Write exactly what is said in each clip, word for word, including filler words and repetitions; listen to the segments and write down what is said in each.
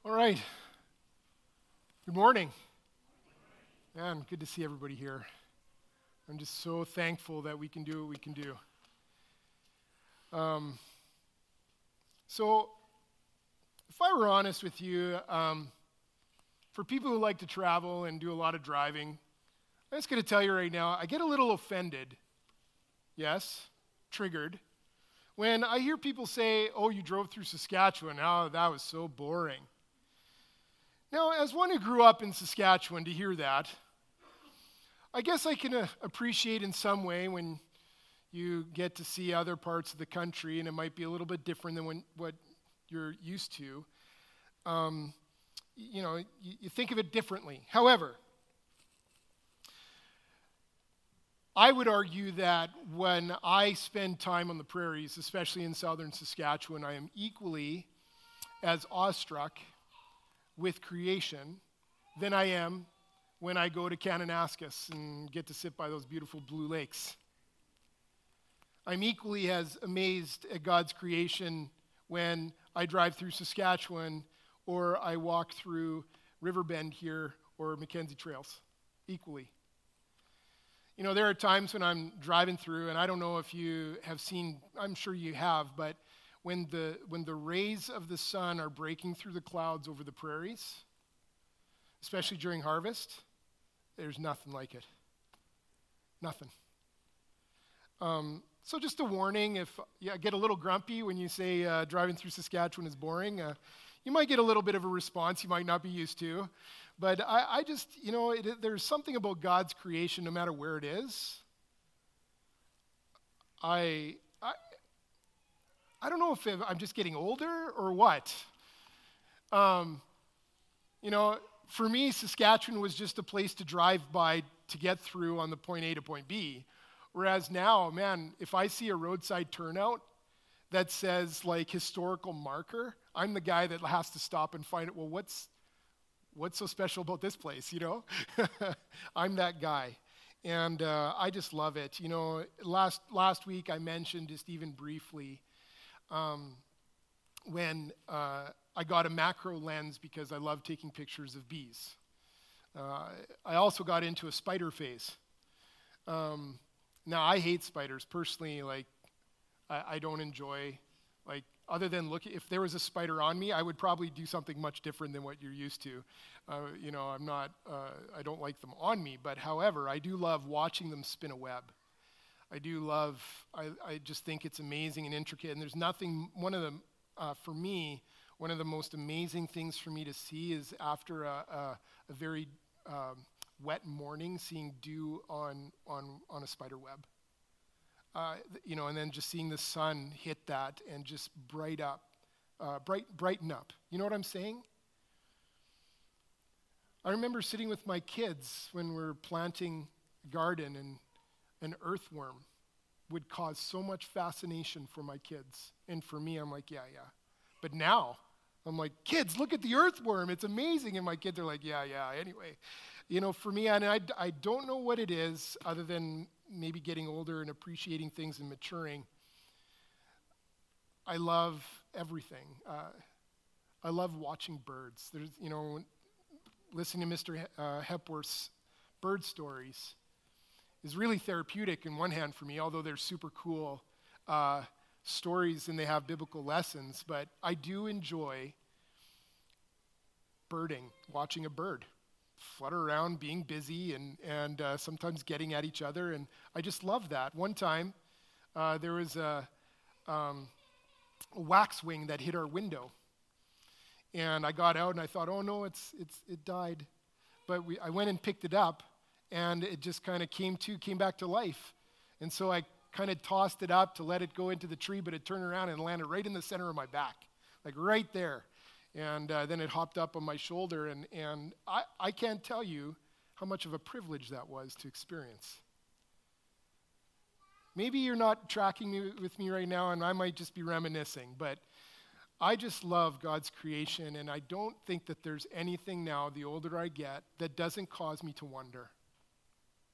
All right. Good morning. Man, good to see everybody here. I'm just so thankful that we can do what we can do. Um, so, if I were honest with you, um, for people who like to travel and do a lot of driving, I'm just going to tell you right now, I get a little offended, yes, triggered, when I hear people say, oh, you drove through Saskatchewan, oh, that was so boring. Now, as one who grew up in Saskatchewan, to hear that, I guess I can uh, appreciate in some way when you get to see other parts of the country, and it might be a little bit different than when, what you're used to. Um, you know, you, you think of it differently. However, I would argue that when I spend time on the prairies, especially in southern Saskatchewan, I am equally as awestruck with creation than I am when I go to Kananaskis and get to sit by those beautiful blue lakes. I'm equally as amazed at God's creation when I drive through Saskatchewan or I walk through Riverbend here or Mackenzie Trails, equally. You know, there are times when I'm driving through, and I don't know if you have seen, I'm sure you have, but when the when the rays of the sun are breaking through the clouds over the prairies, especially during harvest, there's nothing like it. Nothing. Um, so just a warning, if you get a little grumpy when you say uh, driving through Saskatchewan is boring, uh, you might get a little bit of a response you might not be used to. But I, I just, you know, it, there's something about God's creation, no matter where it is. I, I, I don't know if I'm just getting older or what. Um, you know, for me, Saskatchewan was just a place to drive by to get through on the point A to point B. Whereas now, man, if I see a roadside turnout that says like historical marker, I'm the guy that has to stop and find it. Well, what's what's so special about this place, you know? I'm that guy. And uh, I just love it. You know, last last week I mentioned just even briefly um, when uh, I got a macro lens because I love taking pictures of bees. Uh, I also got into a spider phase. Um, now, I hate spiders. Personally, like, I, I don't enjoy, like, other than looking, if there was a spider on me, I would probably do something much different than what you're used to. Uh, you know, I'm not, uh, I don't like them on me, but however, I do love watching them spin a web. I do love, I, I just think it's amazing and intricate, and there's nothing, one of the, uh, for me, one of the most amazing things for me to see is after a, a, a very um, wet morning, seeing dew on, on, on a spider web. Uh, you know, and then just seeing the sun hit that and just bright up, uh, bright, brighten up. You know what I'm saying? I remember sitting with my kids when we're planting a garden, and an earthworm would cause so much fascination for my kids. And for me, I'm like, yeah, yeah. But now, I'm like, kids, look at the earthworm. It's amazing. And my kids are like, yeah, yeah. Anyway, you know, for me, and I, I don't know what it is other than maybe getting older and appreciating things and maturing. I love everything. Uh, I love watching birds. There's, you know, listening to Mister He- uh, Hepworth's bird stories is really therapeutic in one hand for me, although they're super cool uh, stories and they have biblical lessons. But I do enjoy birding, watching a bird flutter around, being busy, and, and uh, sometimes getting at each other. And I just love that. One time, uh, there was a, um, a waxwing that hit our window. And I got out and I thought, oh no, it's it's it died. But we, I went and picked it up, and it just kind of came to, came back to life. And so I kind of tossed it up to let it go into the tree, but it turned around and landed right in the center of my back, like right there. And uh, then it hopped up on my shoulder, and, and I, I can't tell you how much of a privilege that was to experience. Maybe you're not tracking me, with me right now, and I might just be reminiscing, but I just love God's creation, and I don't think that there's anything now, the older I get, that doesn't cause me to wonder.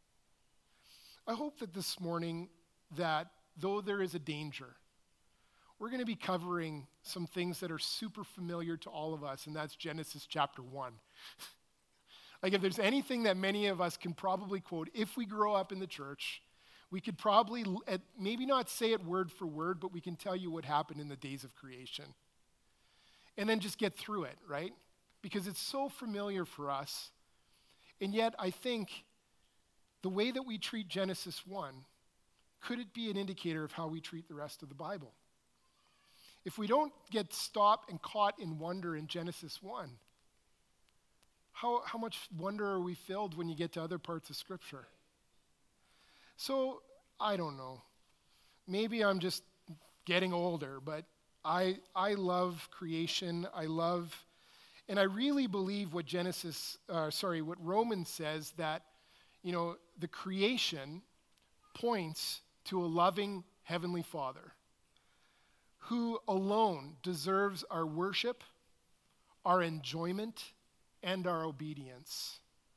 I hope that this morning, that though there is a danger, we're going to be covering some things that are super familiar to all of us, and that's Genesis chapter one. Like if there's anything that many of us can probably quote, if we grow up in the church, we could probably, maybe not say it word for word, but we can tell you what happened in the days of creation. And then just get through it, right? Because it's so familiar for us. And yet I think the way that we treat Genesis one, could it be an indicator of how we treat the rest of the Bible? If we don't get stopped and caught in wonder in Genesis one, how, how much wonder are we filled when you get to other parts of Scripture? So, I don't know. Maybe I'm just getting older, but I I love creation. I love, and I really believe what Genesis, uh, sorry, what Romans says, that, you know, the creation points to a loving Heavenly Father who alone deserves our worship, our enjoyment, and our obedience.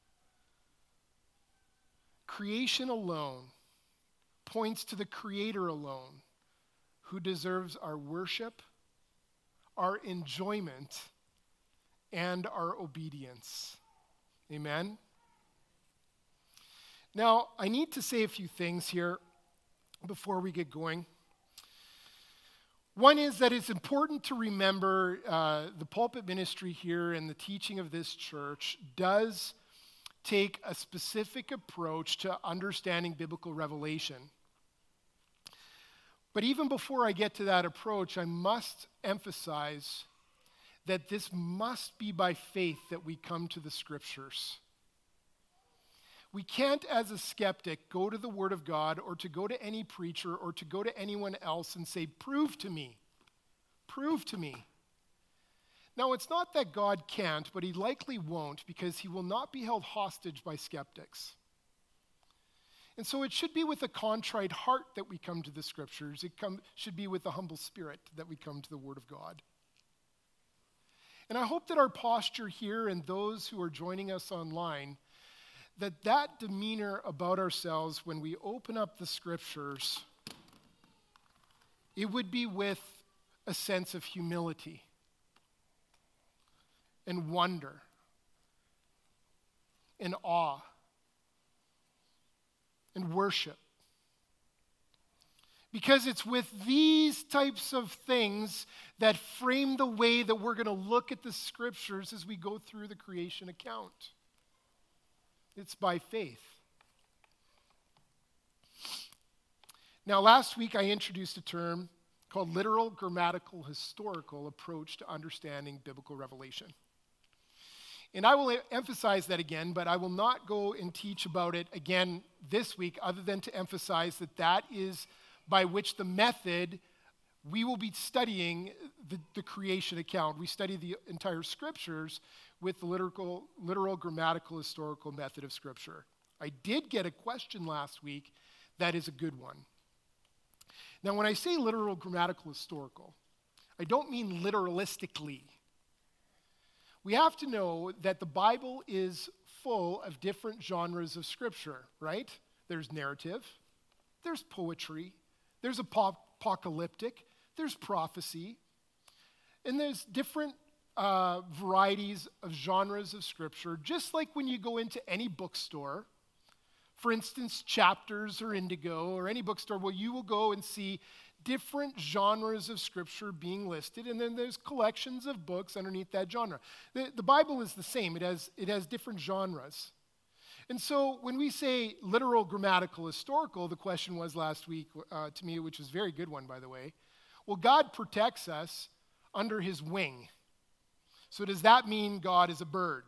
Creation alone points to the Creator alone, who deserves our worship, our enjoyment, and our obedience. Amen? Now, I need to say a few things here before we get going. One is that it's important to remember uh, the pulpit ministry here and the teaching of this church does take a specific approach to understanding biblical revelation. But even before I get to that approach, I must emphasize that this must be by faith that we come to the Scriptures. We can't, as a skeptic, go to the Word of God or to go to any preacher or to go to anyone else and say, prove to me, prove to me. Now, it's not that God can't, but he likely won't, because he will not be held hostage by skeptics. And so it should be with a contrite heart that we come to the Scriptures. It come, should be with a humble spirit that we come to the Word of God. And I hope that our posture here and those who are joining us online, that that demeanor about ourselves when we open up the Scriptures, it would be with a sense of humility and wonder and awe and worship. Because it's with these types of things that frame the way that we're going to look at the Scriptures as we go through the creation account. It's by faith. Now, last week I introduced a term called literal, grammatical, historical approach to understanding biblical revelation. And I will emphasize that again, but I will not go and teach about it again this week, other than to emphasize that that is by which the method we will be studying the, the creation account. We study the entire Scriptures with the literal, literal, grammatical, historical method of Scripture. I did get a question last week that is a good one. Now, when I say literal, grammatical, historical, I don't mean literalistically. We have to know that the Bible is full of different genres of Scripture, right? There's narrative, there's poetry, there's apocalyptic, there's prophecy, and there's different uh, varieties of genres of Scripture, just like when you go into any bookstore, for instance, Chapters or Indigo or any bookstore, well, you will go and see different genres of Scripture being listed, and then there's collections of books underneath that genre. The, the Bible is the same. It has, it has different genres. And so when we say literal, grammatical, historical, the question was last week uh, to me, which was a very good one, by the way, well, God protects us under his wing. So does that mean God is a bird?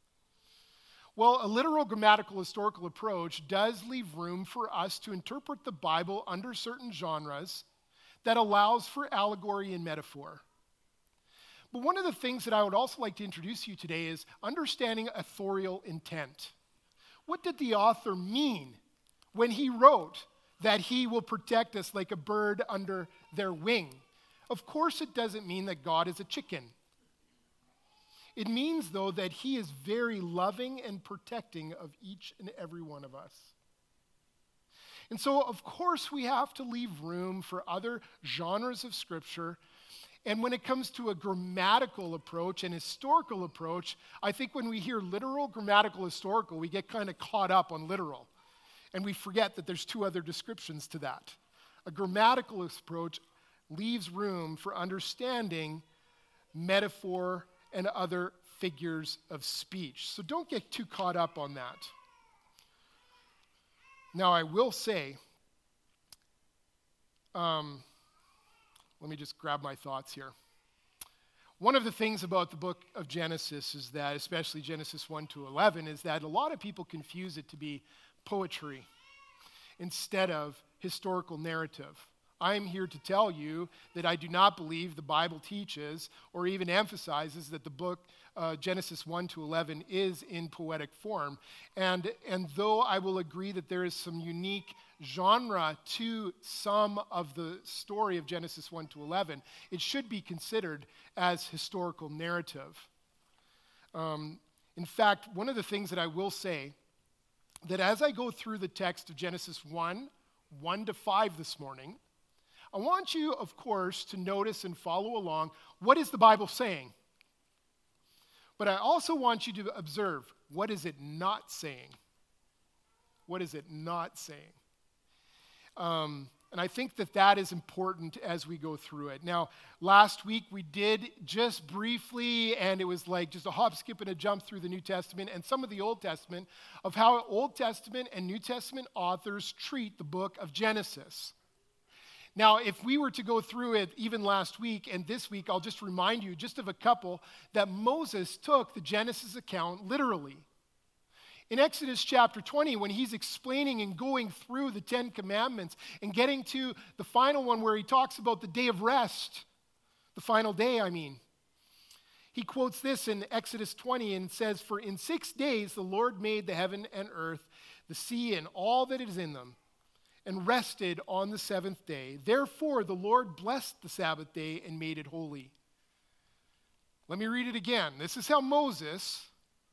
Well, a literal, grammatical, historical approach does leave room for us to interpret the Bible under certain genres that allows for allegory and metaphor. But one of the things that I would also like to introduce you today is understanding authorial intent. What did the author mean when he wrote that he will protect us like a bird under their wing? Of course, it doesn't mean that God is a chicken. It means, though, that he is very loving and protecting of each and every one of us. And so, of course, we have to leave room for other genres of Scripture. And when it comes to a grammatical approach and historical approach, I think when we hear literal, grammatical, historical, we get kind of caught up on literal. And we forget that there's two other descriptions to that. A grammatical approach leaves room for understanding metaphor and other figures of speech. So don't get too caught up on that. Now, I will say, um, let me just grab my thoughts here. One of the things about the book of Genesis is that, especially Genesis one to eleven, is that a lot of people confuse it to be poetry instead of historical narrative. I'm here to tell you that I do not believe the Bible teaches or even emphasizes that the book uh, Genesis one to eleven is in poetic form. And, and though I will agree that there is some unique genre to some of the story of Genesis one to eleven, it should be considered as historical narrative. Um, in fact, one of the things that I will say, that as I go through the text of Genesis one, one to five this morning, I want you, of course, to notice and follow along, what is the Bible saying? But I also want you to observe, what is it not saying? What is it not saying? Um, and I think that that is important as we go through it. Now, last week we did just briefly, and it was like just a hop, skip, and a jump through the New Testament and some of the Old Testament, of how Old Testament and New Testament authors treat the book of Genesis. Now, if we were to go through it even last week and this week, I'll just remind you just of a couple that Moses took the Genesis account literally. In Exodus chapter twenty, when he's explaining and going through the Ten Commandments and getting to the final one where he talks about the day of rest, the final day, I mean, he quotes this in Exodus twenty and says, "For in six days the Lord made the heaven and earth, the sea and all that is in them, and rested on the seventh day. Therefore, the Lord blessed the Sabbath day and made it holy." Let me read it again. This is how Moses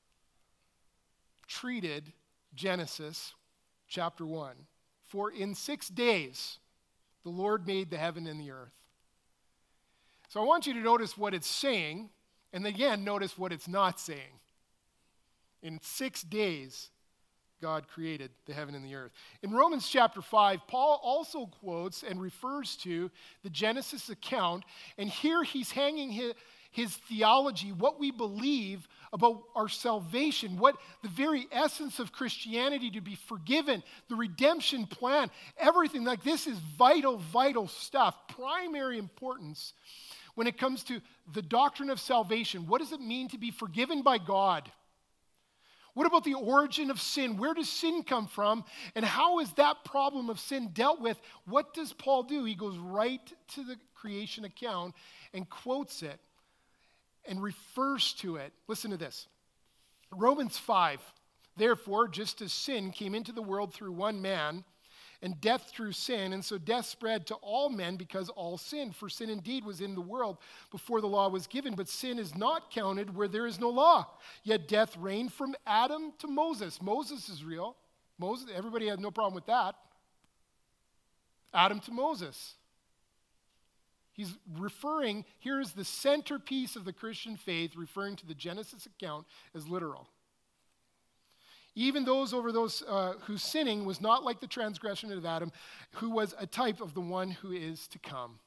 treated Genesis chapter one. "For in six days the Lord made the heaven and the earth." So I want you to notice what it's saying, and again, notice what it's not saying. In six days, God created the heaven and the earth. In Romans chapter five, Paul also quotes and refers to the Genesis account, and here he's hanging his, his theology, what we believe about our salvation, what the very essence of Christianity, to be forgiven, the redemption plan, everything like this is vital, vital stuff, primary importance when it comes to the doctrine of salvation. What does it mean to be forgiven by God? What about the origin of sin? Where does sin come from? And how is that problem of sin dealt with? What does Paul do? He goes right to the creation account and quotes it and refers to it. Listen to this. Romans five, "Therefore, just as sin came into the world through one man, and death through sin, and so death spread to all men because all sinned. For sin indeed was in the world before the law was given, but sin is not counted where there is no law. Yet death reigned from Adam to Moses." Moses is real. Moses, everybody had no problem with that. Adam to Moses. He's referring, here's the centerpiece of the Christian faith, referring to the Genesis account as literal. "Even those over those uh, whose sinning was not like the transgression of Adam, who was a type of the one who is to come."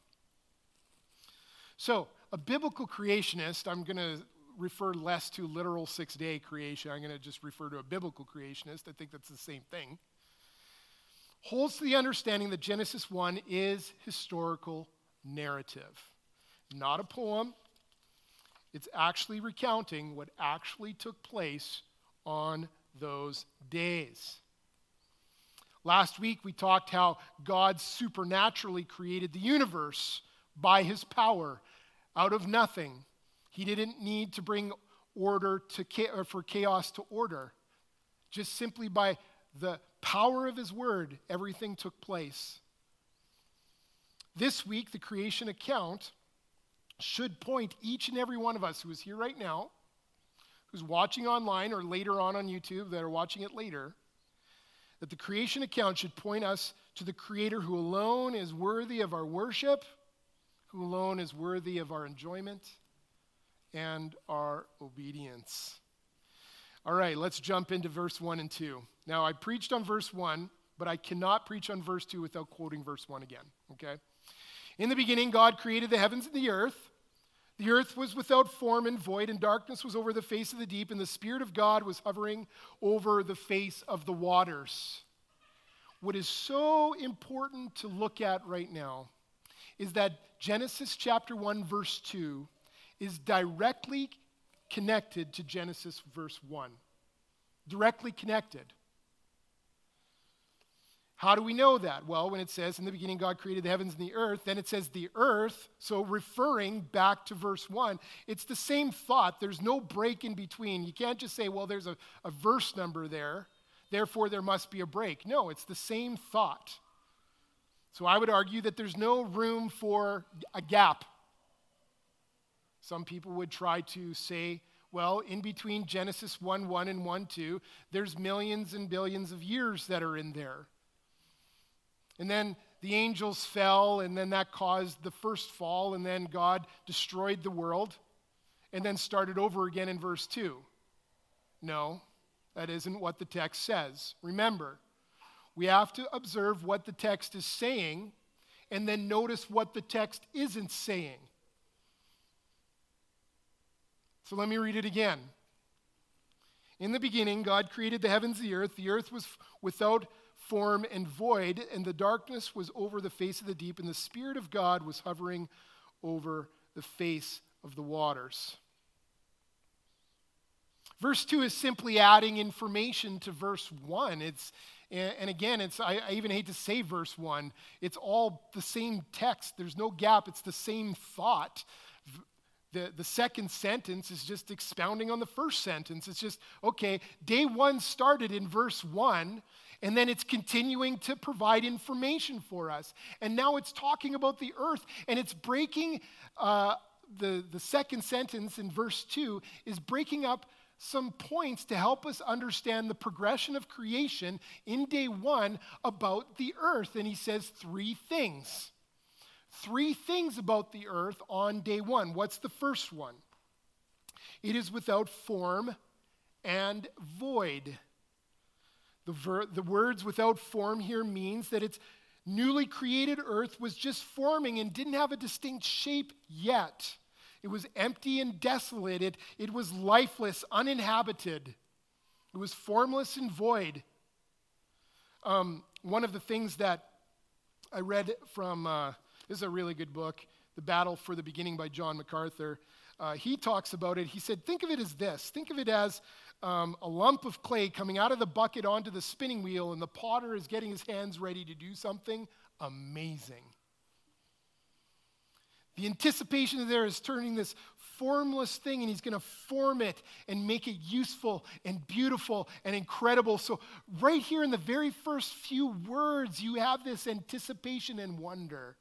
So, a biblical creationist, I'm going to refer less to literal six-day creation. I'm going to just refer to a biblical creationist. I think that's the same thing. Holds to the understanding that Genesis one is historical narrative, not a poem. It's actually recounting what actually took place on those days. Last week we talked how God supernaturally created the universe by his power out of nothing. He didn't need to bring order to or for chaos to order. Just simply by the power of his word, everything took place. This week, the creation account should point each and every one of us who is here right now, who's watching online or later on on YouTube that are watching it later, that the creation account should point us to the Creator who alone is worthy of our worship, who alone is worthy of our enjoyment and our obedience. All right, let's jump into verse one and two. Now, I preached on verse one, but I cannot preach on verse two without quoting verse one again, okay? In the beginning, God created the heavens and the earth. The earth was without form and void, and darkness was over the face of the deep, and the Spirit of God was hovering over the face of the waters. What is so important to look at right now is that Genesis chapter one, verse two is directly connected to Genesis verse one. Directly connected. How do we know that? Well, when it says, in the beginning God created the heavens and the earth, then it says the earth, so referring back to verse one, it's the same thought. There's no break in between. You can't just say, well, there's a, a verse number there, therefore there must be a break. No, it's the same thought. So I would argue that there's no room for a gap. Some people would try to say, well, in between Genesis one one and one two, there's millions and billions of years that are in there. And then the angels fell, and then that caused the first fall, and then God destroyed the world, and then started over again in verse two. No, that isn't what the text says. Remember, we have to observe what the text is saying, and then notice what the text isn't saying. So let me read it again. In the beginning, God created the heavens and the earth. The earth was without form and void, and the darkness was over the face of the deep, and the Spirit of God was hovering over the face of the waters. Verse two is simply adding information to verse one. It's, and again, it's I, I even hate to say verse one. It's all the same text. There's no gap. It's the same thought. The, the second sentence is just expounding on the first sentence. It's just, okay, day one started in verse one, and then it's continuing to provide information for us. And now it's talking about the earth, and it's breaking, uh, the, the second sentence in verse two is breaking up some points to help us understand the progression of creation in day one about the earth. And he says three things. Three things about the earth on day one. What's the first one? It is without form and void. The, ver- the words without form here means that its newly created earth was just forming and didn't have a distinct shape yet. It was empty and desolate. It, it was lifeless, uninhabited. It was formless and void. Um, one of the things that I read from... Uh, This is a really good book, The Battle for the Beginning by John MacArthur. Uh, he talks about it. He said, think of it as this. Think of it as um, a lump of clay coming out of the bucket onto the spinning wheel, and the potter is getting his hands ready to do something amazing. The anticipation there is turning this formless thing, and he's going to form it and make it useful and beautiful and incredible. So right here in the very first few words, you have this anticipation and wonder.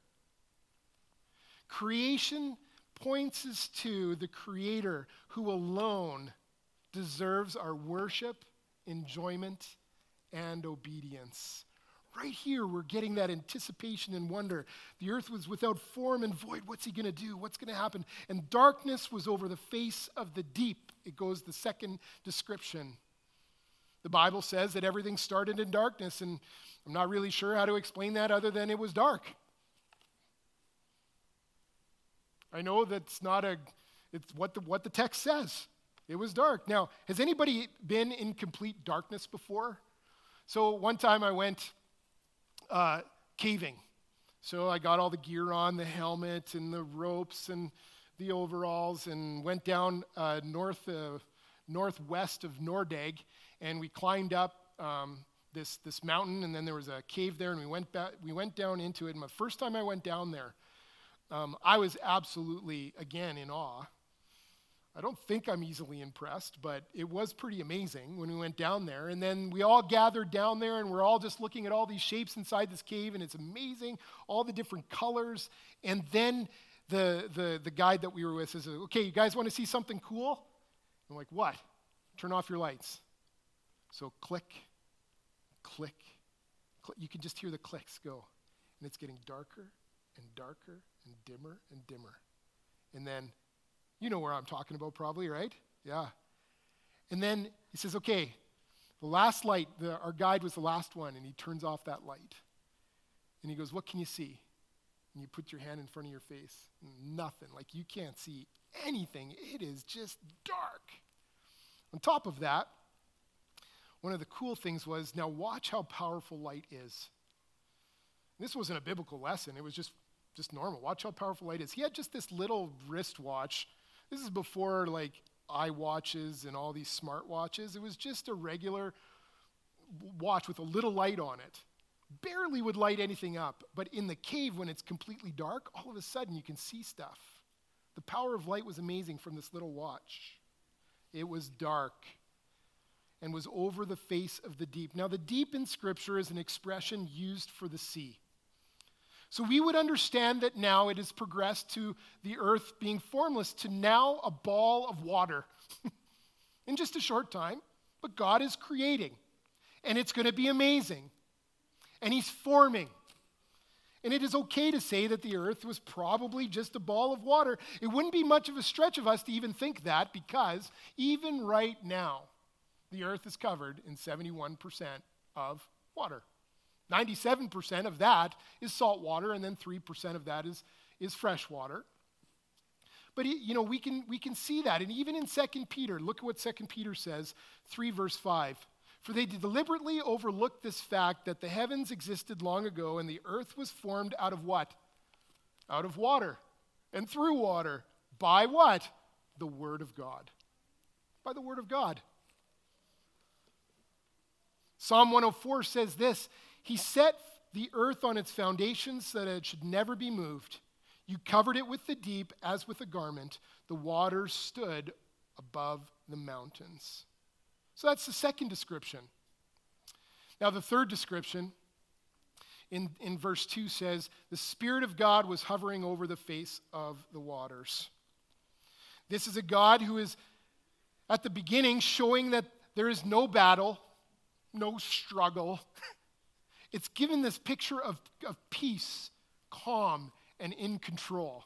Creation points us to the Creator who alone deserves our worship, enjoyment, and obedience. Right here, we're getting that anticipation and wonder. The earth was without form and void. What's he going to do? What's going to happen? And darkness was over the face of the deep. It goes the second description. The Bible says that everything started in darkness, and I'm not really sure how to explain that other than it was dark. I know that's not a, it's what the, what the text says. It was dark. Now, has anybody been in complete darkness before? So one time I went uh, caving. So I got all the gear on, the helmet and the ropes and the overalls, and went down uh, north, uh, northwest of Nordegg, and we climbed up um, this, this mountain, and then there was a cave there, and we went, back, we went down into it. And the first time I went down there, Um, I was absolutely, again, in awe. I don't think I'm easily impressed, but it was pretty amazing when we went down there. And then we all gathered down there, and we're all just looking at all these shapes inside this cave, and it's amazing, all the different colors. And then the, the, the guide that we were with says, okay, you guys want to see something cool? I'm like, what? Turn off your lights. So click, click, Cl- You can just hear the clicks go. And it's getting darker and darker and dimmer and dimmer. And then, you know where I'm talking about probably, right? Yeah. And then he says, okay, the last light, the, our guide was the last one, and he turns off that light. And he goes, what can you see? And you put your hand in front of your face. Nothing. Like you can't see anything. It is just dark. On top of that, one of the cool things was, now watch how powerful light is. This wasn't a biblical lesson. It was just, just normal. Watch how powerful light is. He had just this little wristwatch. This is before like iWatches and all these smart watches. It was just a regular watch with a little light on it. Barely would light anything up. But in the cave, when it's completely dark, all of a sudden you can see stuff. The power of light was amazing from this little watch. It was dark and was over the face of the deep. Now, the deep in Scripture is an expression used for the sea. So we would understand that now it has progressed to the earth being formless to now a ball of water in just a short time. But God is creating, and it's going to be amazing. And he's forming. And it is okay to say that the earth was probably just a ball of water. It wouldn't be much of a stretch of us to even think that, because even right now, the earth is covered in seventy-one percent of water. ninety-seven percent of that is salt water, and then three percent of that is, is fresh water. But, you know, we can, we can see that. And even in Second Peter, look at what Second Peter says, three verse five. For they deliberately overlooked this fact that the heavens existed long ago and the earth was formed out of what? Out of water and through water. By what? The Word of God. By the Word of God. Psalm one oh four says this, He set the earth on its foundations so that it should never be moved. You covered it with the deep as with a garment. The waters stood above the mountains. So that's the second description. Now the third description in, in verse two says, the Spirit of God was hovering over the face of the waters. This is a God who is at the beginning showing that there is no battle, no struggle. It's given this picture of, of peace, calm, and in control.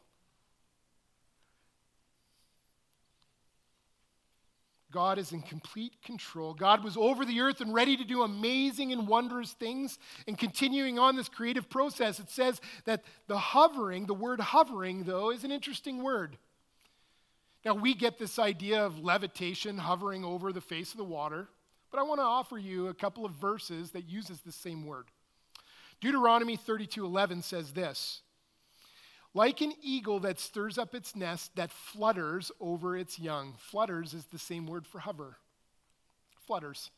God is in complete control. God was over the earth and ready to do amazing and wondrous things. And continuing on this creative process, it says that the hovering, the word hovering, though, is an interesting word. Now, we get this idea of levitation, hovering over the face of the water. But I want to offer you a couple of verses that uses the same word. Deuteronomy thirty-two eleven says this, like an eagle that stirs up its nest, that flutters over its young. Flutters is the same word for hover. Flutters.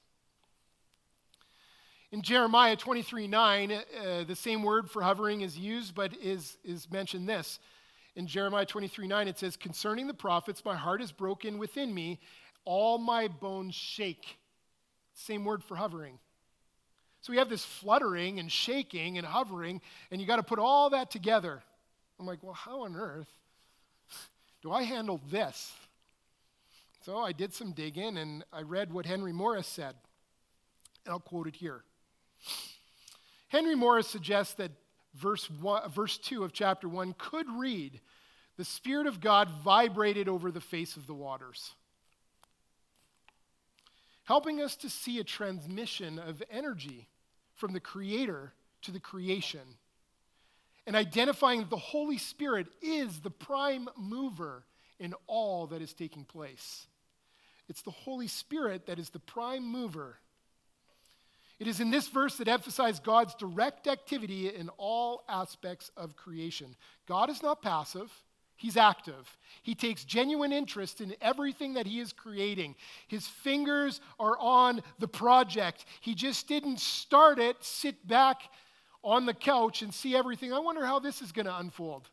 In Jeremiah twenty-three nine, uh, the same word for hovering is used, but is, is mentioned this. In Jeremiah twenty-three nine, it says, concerning the prophets, my heart is broken within me. All my bones shake. Same word for hovering. So we have this fluttering and shaking and hovering, and you got to put all that together. I'm like, well, how on earth do I handle this? So I did some digging, and I read what Henry Morris said, and I'll quote it here. Henry Morris suggests that verse one, verse two of chapter one could read, the Spirit of God vibrated over the face of the waters, helping us to see a transmission of energy from the Creator to the creation, and identifying that the Holy Spirit is the prime mover in all that is taking place. It's the Holy Spirit that is the prime mover. It is in this verse that emphasizes God's direct activity in all aspects of creation. God is not passive. He's active. He takes genuine interest in everything that he is creating. His fingers are on the project. He just didn't start it, sit back on the couch and see everything. I wonder how this is going to unfold.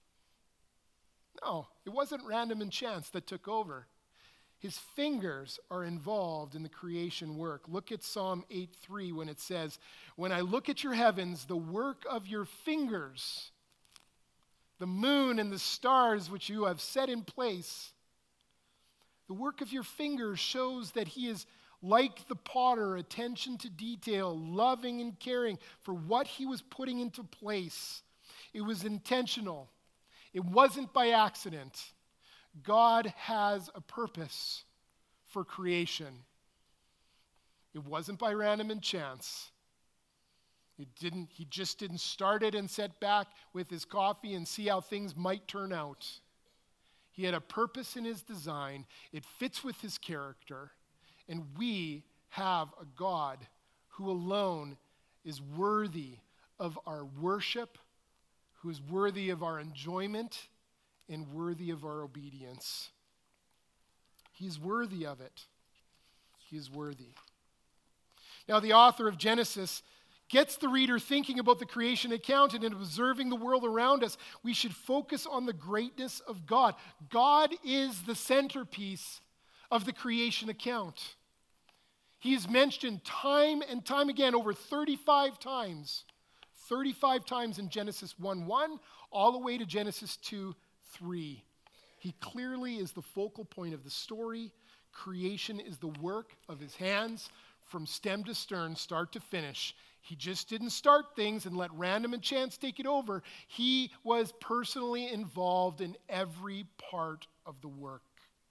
No, it wasn't random and chance that took over. His fingers are involved in the creation work. Look at Psalm eight three when it says, when I look at your heavens, the work of your fingers, the moon and the stars which you have set in place, the work of your fingers shows that he is Like the potter, attention to detail, loving and caring for what he was putting into place. It was intentional. It wasn't by accident. God has a purpose for creation. It wasn't by random and chance. It didn't, he just didn't start it and sit back with his coffee and see how things might turn out. He had a purpose in his design. It fits with his character. And we have a God who alone is worthy of our worship, who is worthy of our enjoyment, and worthy of our obedience. He's worthy of it. He is worthy. Now, the author of Genesis gets the reader thinking about the creation account, and in observing the world around us, we should focus on the greatness of God. God is the centerpiece of the creation account. He is mentioned time and time again, over thirty-five times. thirty-five times in Genesis one one, all the way to Genesis two three. He clearly is the focal point of the story. Creation is the work of his hands from stem to stern, start to finish. He just didn't start things and let random and chance take it over. He was personally involved in every part of the work.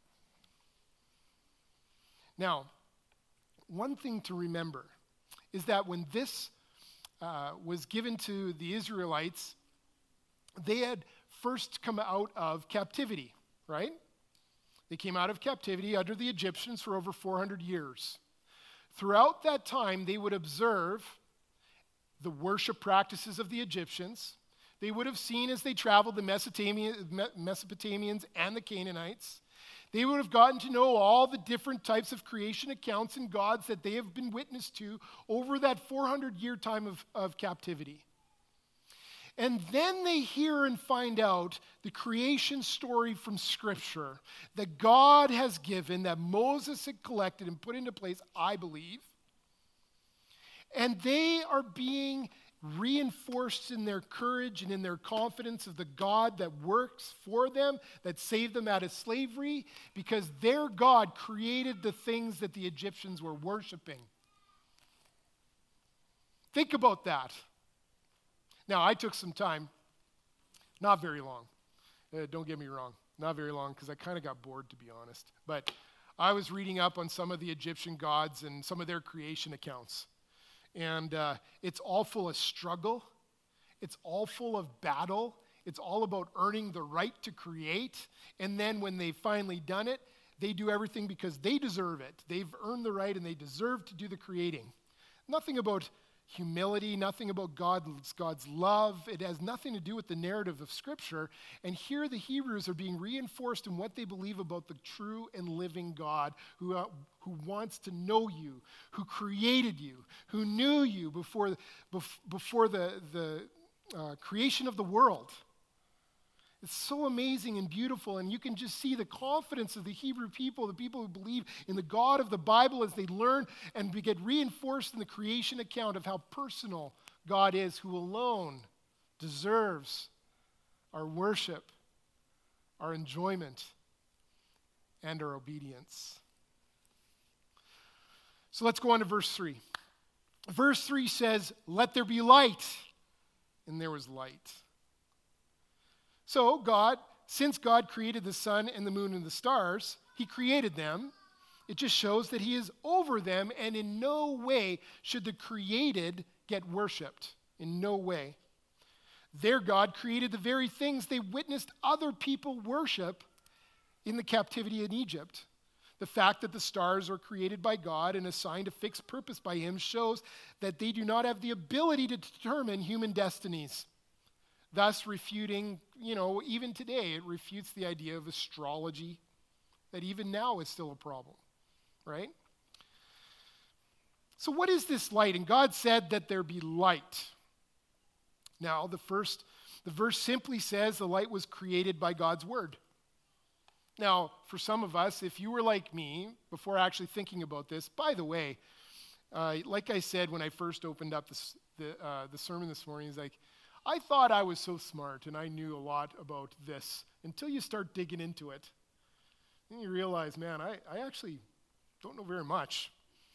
Now, one thing to remember is that when this uh, was given to the Israelites, they had first come out of captivity, right? They came out of captivity under the Egyptians for over four hundred years. Throughout that time, they would observe the worship practices of the Egyptians. They would have seen as they traveled the Mesopotamians and the Canaanites. They would have gotten to know all the different types of creation accounts and gods that they have been witness to over that four hundred year time of, of captivity. And then they hear and find out the creation story from Scripture that God has given, that Moses had collected and put into place, I believe. And they are being reinforced in their courage and in their confidence of the God that works for them, that saved them out of slavery, because their God created the things that the Egyptians were worshiping. Think about that. Now, I took some time, not very long. Uh, don't get me wrong, not very long, because I kind of got bored, to be honest. But I was reading up on some of the Egyptian gods and some of their creation accounts. And uh, it's all full of struggle. It's all full of battle. It's all about earning the right to create. And then when they've finally done it, they do everything because they deserve it. They've earned the right and they deserve to do the creating. Nothing about humility, nothing about God's, God's love. It has nothing to do with the narrative of Scripture. And here the Hebrews are being reinforced in what they believe about the true and living God who, uh, who wants to know you, who created you, who knew you before, bef- before the, the uh, creation of the world. It's so amazing and beautiful, and you can just see the confidence of the Hebrew people, the people who believe in the God of the Bible, as they learn and get reinforced in the creation account of how personal God is, who alone deserves our worship, our enjoyment, and our obedience. So let's go on to verse three. Verse three says, "Let there be light," and there was light. So God, since God created the sun and the moon and the stars, he created them. It just shows that he is over them, and in no way should the created get worshiped. In no way. Their God created the very things they witnessed other people worship in the captivity in Egypt. The fact that the stars are created by God and assigned a fixed purpose by him shows that they do not have the ability to determine human destinies. Thus refuting, you know, even today, it refutes the idea of astrology that even now is still a problem, right? So what is this light? And God said that there be light. Now, the first, the verse simply says the light was created by God's word. Now, for some of us, if you were like me, before actually thinking about this, by the way, uh, like I said when I first opened up this, the, uh, the sermon this morning, is like, I thought I was so smart and I knew a lot about this until you start digging into it. Then you realize, man, I, I actually don't know very much.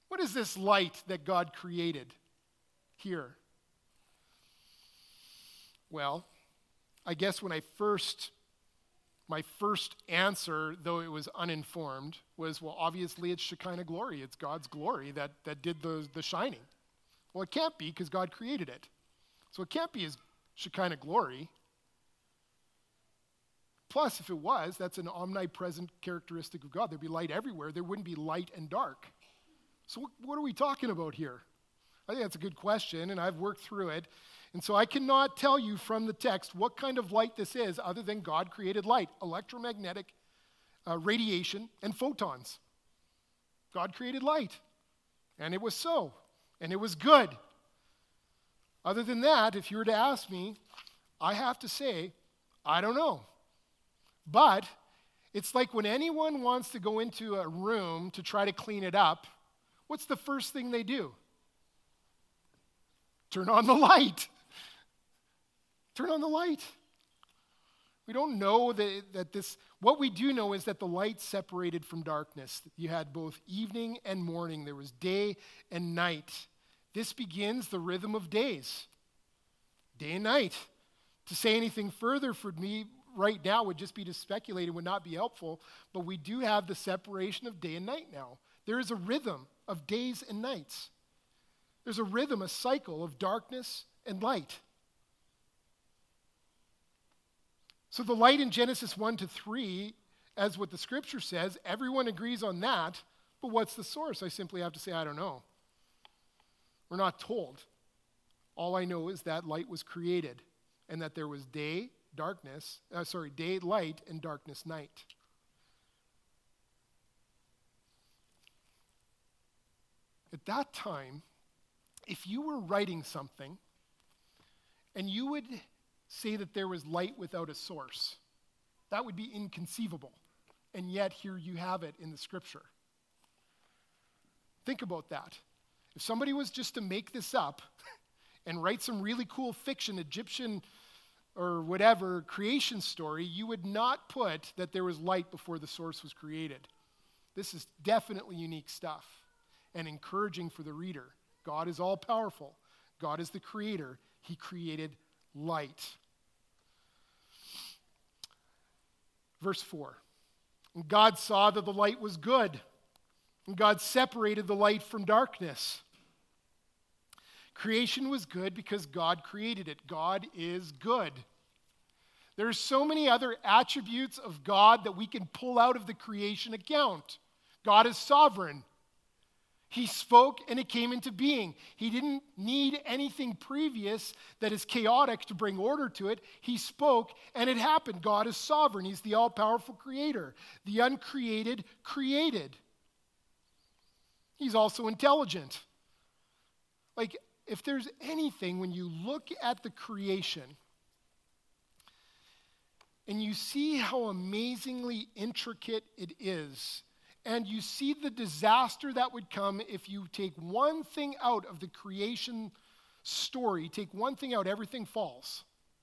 What is this light that God created here? Well, I guess when I first, my first answer, though it was uninformed, was, well, obviously it's Shekinah glory. It's God's glory that, that did the, the shining. Well, it can't be because God created it. So it can't be his Shekinah glory. Plus, if it was, that's an omnipresent characteristic of God. There'd be light everywhere. There wouldn't be light and dark. So what, what are we talking about here? I think that's a good question, and I've worked through it. And so I cannot tell you from the text what kind of light this is other than God created light, electromagnetic uh, radiation, and photons. God created light, and it was so, and it was good. Other than that, if you were to ask me, I have to say, I don't know. But it's like when anyone wants to go into a room to try to clean it up, what's the first thing they do? Turn on the light. Turn on the light. We don't know that, that this, what we do know is that the light separated from darkness. You had both evening and morning. There was day and night. This begins the rhythm of days. Day and night. To say anything further for me right now would just be to speculate and would not be helpful, but we do have the separation of day and night now. There is a rhythm of days and nights. There's a rhythm, a cycle of darkness and light. So the light in Genesis one to three, as what the scripture says, everyone agrees on that, but what's the source? I simply have to say, I don't know. We're not told. All I know is that light was created and that there was day, darkness, uh, sorry, day, light, and darkness, night. At that time, if you were writing something and you would say that there was light without a source, that would be inconceivable. And yet here you have it in the scripture. Think about that. If somebody was just to make this up and write some really cool fiction, Egyptian or whatever creation story, you would not put that there was light before the source was created. This is definitely unique stuff and encouraging for the reader. God is all powerful. God is the creator. He created light. Verse four. And God saw that the light was good, and God separated the light from darkness. Creation was good because God created it. God is good. There are so many other attributes of God that we can pull out of the creation account. God is sovereign. He spoke and it came into being. He didn't need anything previous that is chaotic to bring order to it. He spoke and it happened. God is sovereign. He's the all-powerful creator. The uncreated created. He's also intelligent. Like, if there's anything, when you look at the creation and you see how amazingly intricate it is, and you see the disaster that would come if you take one thing out of the creation story, take one thing out, everything falls.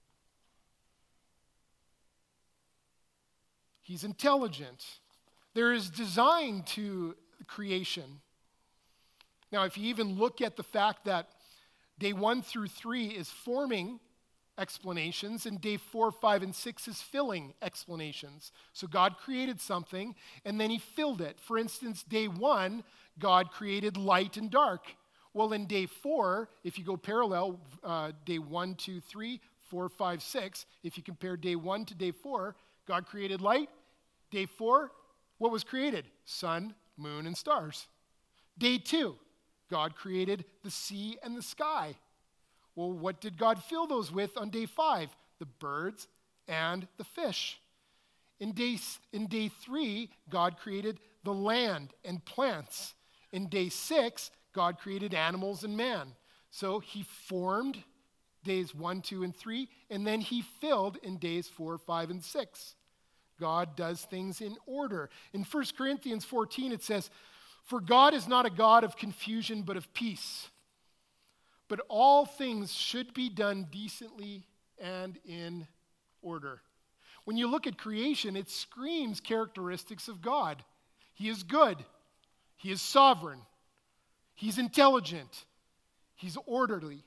He's intelligent. There is design to creation. Now, if you even look at the fact that day one through three is forming explanations, and day four, five, and six is filling explanations. So God created something, and then he filled it. For instance, day one, God created light and dark. Well, in day four, if you go parallel, uh, day one, two, three, four, five, six, if you compare day one to day four, God created light. Day four, what was created? Sun, moon, and stars. Day two, God created the sea and the sky. Well, what did God fill those with on day five? The birds and the fish. In day, in day three, God created the land and plants. In day six, God created animals and man. So he formed days one, two, and three, and then he filled in days four, five, and six. God does things in order. In First Corinthians fourteen, it says, "For God is not a God of confusion, but of peace. But all things should be done decently and in order." When you look at creation, it screams characteristics of God. He is good. He is sovereign. He's intelligent. He's orderly.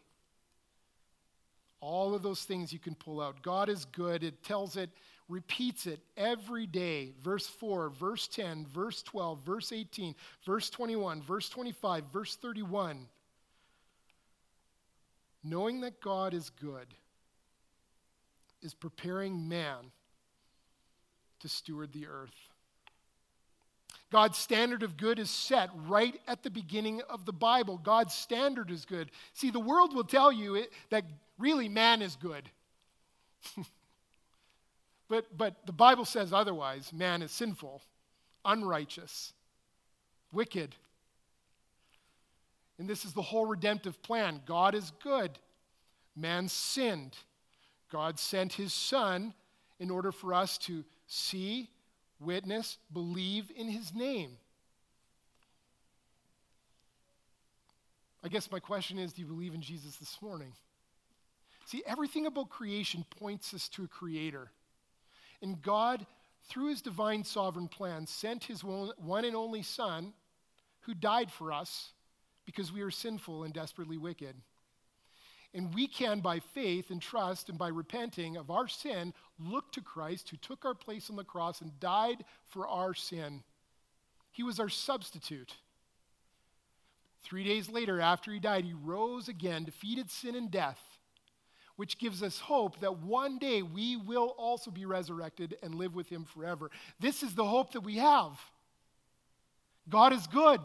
All of those things you can pull out. God is good. It tells it, repeats it every day. Verse four, verse ten, verse twelve, verse eighteen, verse twenty-one, verse twenty-five, verse thirty-one. Knowing that God is good is preparing man to steward the earth. God's standard of good is set right at the beginning of the Bible. God's standard is good. See, the world will tell you it, that really man is good. but, but the Bible says otherwise. Man is sinful, unrighteous, wicked. And this is the whole redemptive plan. God is good. Man sinned. God sent his Son in order for us to see, witness, believe in his name. I guess my question is, do you believe in Jesus this morning? See, everything about creation points us to a creator. And God, through his divine sovereign plan, sent his one, one and only Son who died for us because we are sinful and desperately wicked. And we can, by faith and trust and by repenting of our sin, look to Christ who took our place on the cross and died for our sin. He was our substitute. Three days later, after he died, he rose again, defeated sin and death, which gives us hope that one day we will also be resurrected and live with him forever. This is the hope that we have. God is good.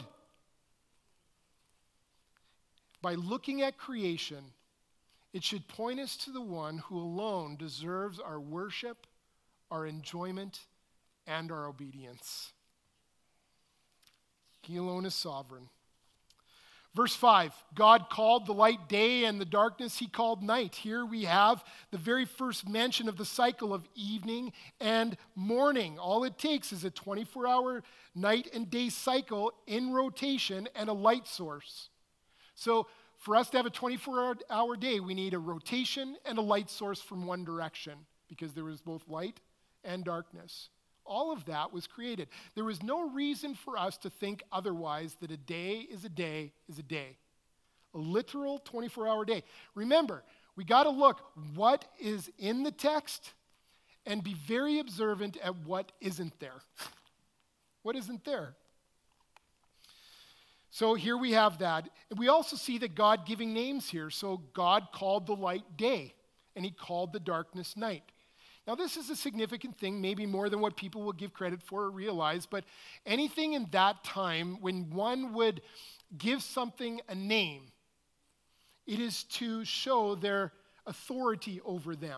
By looking at creation, it should point us to the one who alone deserves our worship, our enjoyment, and our obedience. He alone is sovereign. Verse five, God called the light day and the darkness he called night. Here we have the very first mention of the cycle of evening and morning. All it takes is a twenty-four hour night and day cycle in rotation and a light source. So for us to have a twenty-four hour day, we need a rotation and a light source from one direction because there is both light and darkness. All of that was created. There was no reason for us to think otherwise, that a day is a day is a day. A literal twenty-four hour day. Remember, we got to look what is in the text and be very observant at what isn't there. What isn't there? So here we have that. And we also see that God giving names here. So God called the light day, and he called the darkness night. Now, this is a significant thing, maybe more than what people will give credit for or realize, but anything in that time when one would give something a name, it is to show their authority over them.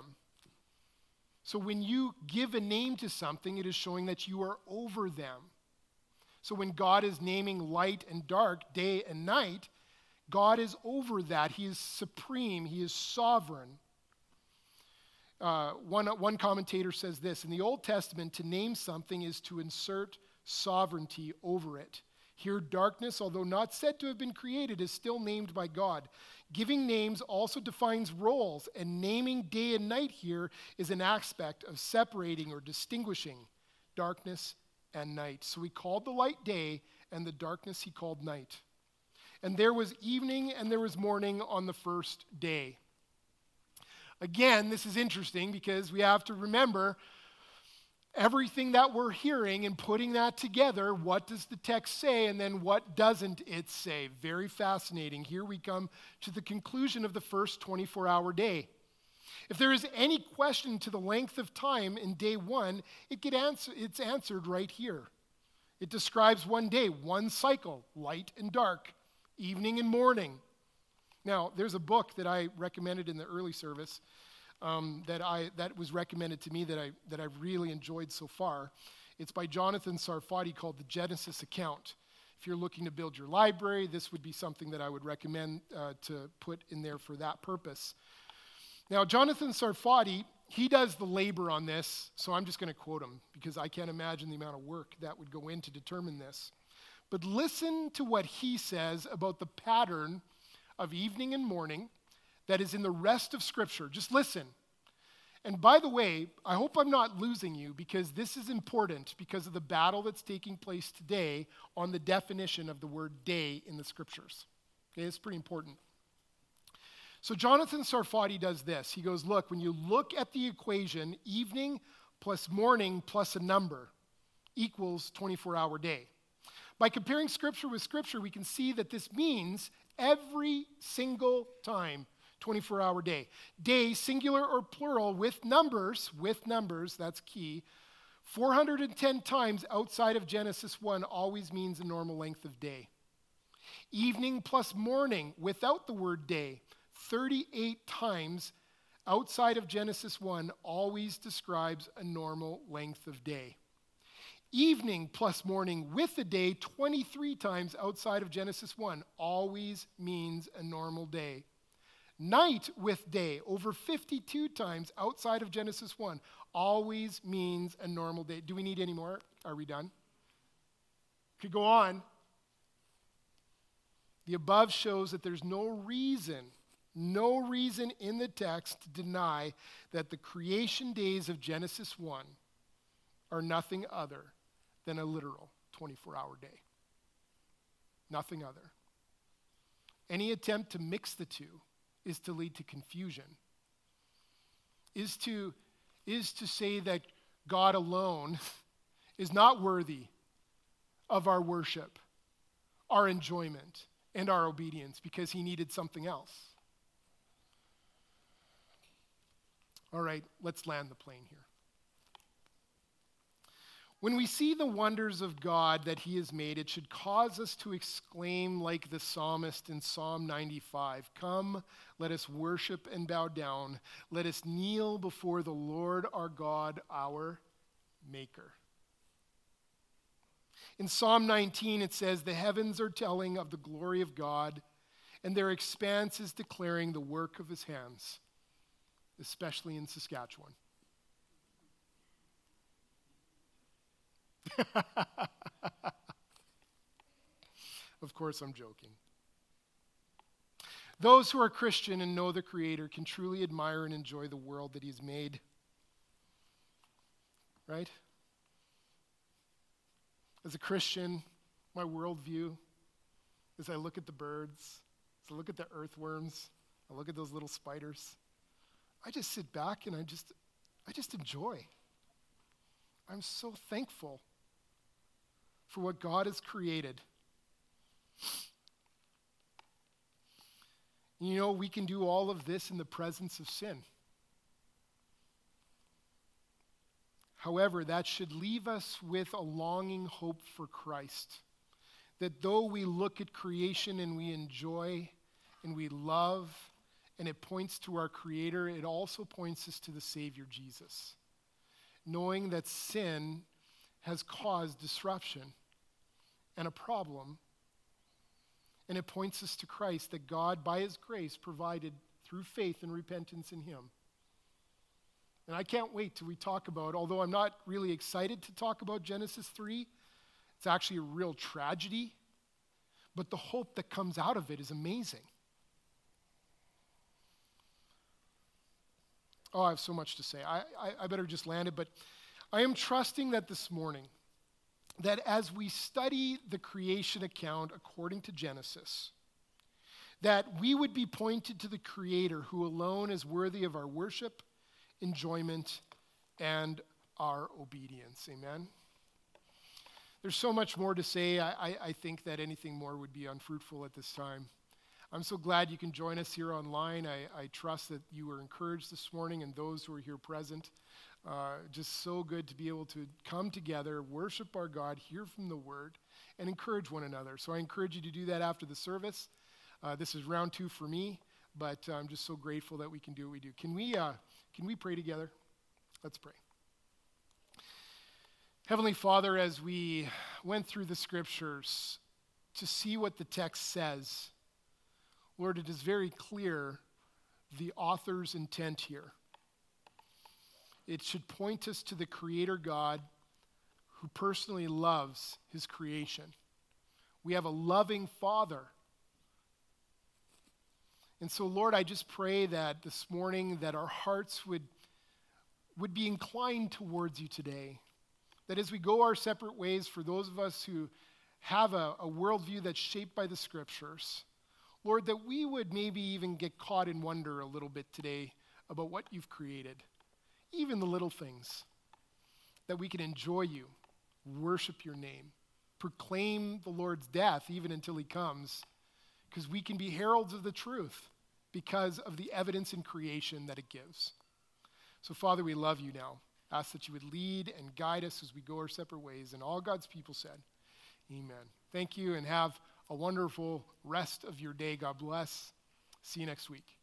So when you give a name to something, it is showing that you are over them. So when God is naming light and dark, day and night, God is over that. He is supreme. He is sovereign. Uh, one, one commentator says this: in the Old Testament, to name something is to insert sovereignty over it. Here, darkness, although not said to have been created, is still named by God. Giving names also defines roles, and naming day and night here is an aspect of separating or distinguishing darkness and night. So he called the light day, and the darkness he called night. And there was evening and there was morning on the first day. Again, this is interesting because we have to remember everything that we're hearing and putting that together. What does the text say, and then what doesn't it say? Very fascinating. Here we come to the conclusion of the first twenty-four hour day. If there is any question to the length of time in day one, it get answer, it's answered right here. It describes one day, one cycle, light and dark, evening and morning. Now, there's a book that I recommended in the early service um, that I that was recommended to me that I that I've really enjoyed so far. It's by Jonathan Sarfati called The Genesis Account. If you're looking to build your library, this would be something that I would recommend uh, to put in there for that purpose. Now, Jonathan Sarfati, he does the labor on this, so I'm just going to quote him because I can't imagine the amount of work that would go in to determine this. But listen to what he says about the pattern of evening and morning that is in the rest of Scripture. Just listen. And by the way, I hope I'm not losing you because this is important because of the battle that's taking place today on the definition of the word day in the scriptures. Okay, it's pretty important. So Jonathan Sarfati does this. He goes, look, when you look at the equation, evening plus morning plus a number equals twenty-four hour day. By comparing scripture with scripture, we can see that this means every single time twenty-four hour day. Day, singular or plural, with numbers, with numbers, that's key. four hundred ten times outside of Genesis one always means a normal length of day. Evening plus morning, without the word day, thirty-eight times outside of Genesis one always describes a normal length of day. Evening plus morning with a day, twenty-three times outside of Genesis one always means a normal day. Night with day, over fifty-two times outside of Genesis one, always means a normal day. Do we need any more? Are we done? Could go on. The above shows that there's no reason, no reason in the text to deny that the creation days of Genesis one are nothing other than a literal twenty-four hour day. Nothing other. Any attempt to mix the two is to lead to confusion, is to, is to say that God alone is not worthy of our worship, our enjoyment, and our obedience because he needed something else. All right, let's land the plane here. When we see the wonders of God that he has made, it should cause us to exclaim like the psalmist in Psalm ninety-five, "Come, let us worship and bow down. Let us kneel before the Lord our God, our Maker." In Psalm nineteen, it says, "The heavens are telling of the glory of God, and their expanse is declaring the work of his hands," especially in Saskatchewan. Of course, I'm joking. Those who are Christian and know the Creator can truly admire and enjoy the world that he's made. Right? As a Christian, my worldview, as I look at the birds, as I look at the earthworms, I look at those little spiders, I just sit back and I just, I just enjoy. I'm so thankful for what God has created. You know, we can do all of this in the presence of sin. However, that should leave us with a longing hope for Christ. That though we look at creation and we enjoy and we love, and it points to our Creator, it also points us to the Savior Jesus. Knowing that sin has caused disruption and a problem, and it points us to Christ, that God, by his grace, provided through faith and repentance in him. And I can't wait till we talk about, although I'm not really excited to talk about Genesis three, it's actually a real tragedy, but the hope that comes out of it is amazing. Oh, I have so much to say. I, I, I better just land it, but I am trusting that this morning, that as we study the creation account according to Genesis, that we would be pointed to the Creator who alone is worthy of our worship, enjoyment, and our obedience. Amen? There's so much more to say. I, I, I think that anything more would be unfruitful at this time. I'm so glad you can join us here online. I, I trust that you were encouraged this morning, and those who are here present. Uh, just so good to be able to come together, worship our God, hear from the Word, and encourage one another. So I encourage you to do that after the service. Uh, this is round two for me, but I'm just so grateful that we can do what we do. Can we, uh, can we pray together? Let's pray. Heavenly Father, as we went through the Scriptures to see what the text says, Lord, it is very clear the author's intent here. It should point us to the Creator God who personally loves his creation. We have a loving Father. And so, Lord, I just pray that this morning that our hearts would, would be inclined towards you today. That as we go our separate ways, for those of us who have a, a worldview that's shaped by the scriptures, Lord, that we would maybe even get caught in wonder a little bit today about what you've created, even the little things, that we can enjoy you, worship your name, proclaim the Lord's death even until he comes, because we can be heralds of the truth because of the evidence in creation that it gives. So, Father, we love you now. Ask that you would lead and guide us as we go our separate ways. And all God's people said, amen. Thank you, and have a wonderful rest of your day. God bless. See you next week.